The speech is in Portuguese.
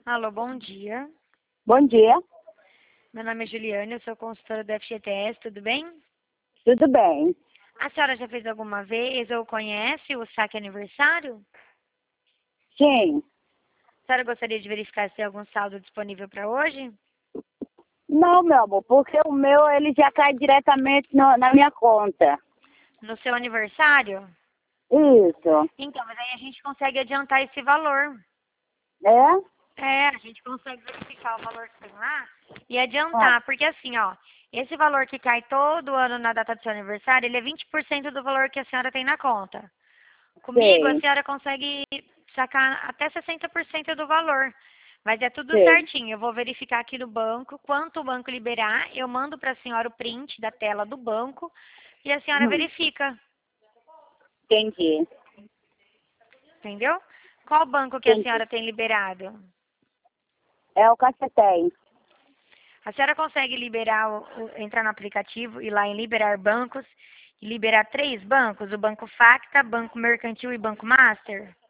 Alô, bom dia. Bom dia, Meu nome é Juliana, eu sou consultora do FGTS, tudo bem? tudo bem? A senhora já fez alguma vez ou conhece o saque aniversário? Sim. A senhora gostaria de verificar se tem algum saldo disponível para hoje? Não, meu amor, porque o meu ele já cai diretamente na minha conta. No seu aniversário? Isso. Então, mas aí a gente consegue adiantar esse valor. É? A gente consegue verificar o valor que tem lá e Ah, adiantar, porque assim, ó, esse valor que cai todo ano na data do seu aniversário, ele é 20% do valor que a senhora tem na conta. Comigo, a sei, senhora consegue sacar até 60% do valor. Mas é tudo sei. certinho. Eu vou verificar aqui no banco. Quanto o banco liberar, eu mando para a senhora o print da tela do banco e a senhora Hum, verifica. entendi. Entendeu? Qual banco que a Entendi. senhora tem liberado? É o Cacetem. A senhora consegue liberar, entrar no aplicativo e lá em liberar bancos e liberar 3 bancos? O Banco Facta, Banco Mercantil e Banco Master?